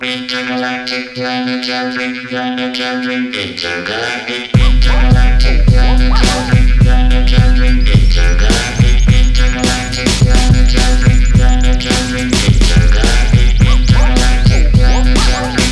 Intergalactic planetary, intergalactic, intergalactic planetary, intergalactic, intergalactic planetary, intergalactic, intergalactic planetary,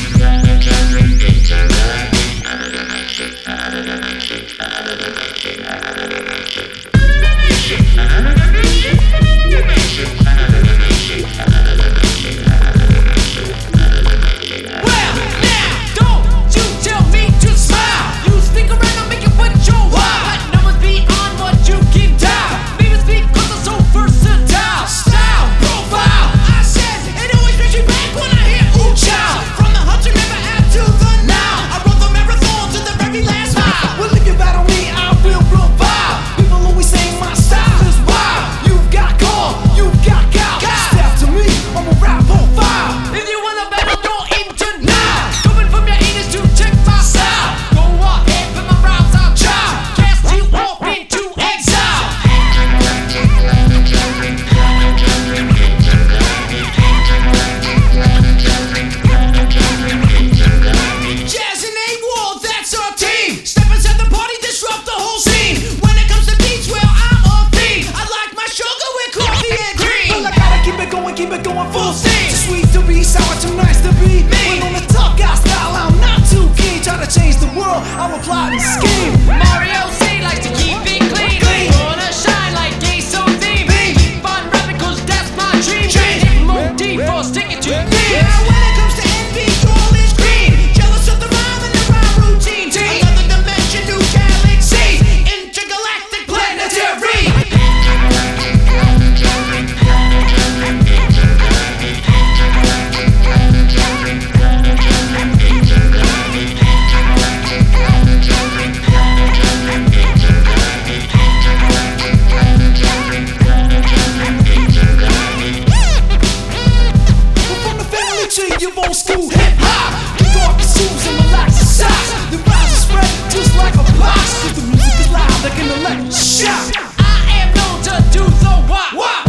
keep it going full steam. Too sweet to be sour, too nice to be me. When on the tough guy style, I'm not too keen. Try to change the world, I'm a plotting scheme. Mario C likes to keep it clean. Wanna shine like gay so theme. Keep on rapping cause that's my dream. Hit more deep or stick it to me. Now when it comes to envy, all is green. Jealous of the rhyme and the rhyme routine. Another dimension, new galaxy. Intergalactic planetary. Your old school hip-hop. Kick off your shoes and relax your socks. The rise is spread just like a box. Cause the music is loud like an electric shock. I am known to do the what?